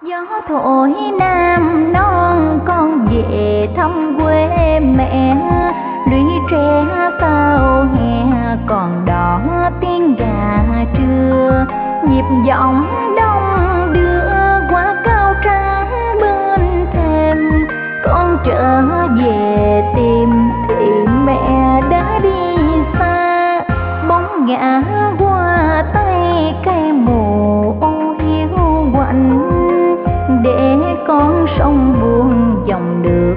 Gió thổi nam non con về thăm quê mẹ, lũy tre cao hè còn đỏ tiếng gà trưa, nhịp giọng đông đưa qua cao trắng bên thềm. Con trở về tìm thì mẹ đã đi xa, bóng ngã qua tay cây mù ô hiu quạnh, để con sông buông dòng đường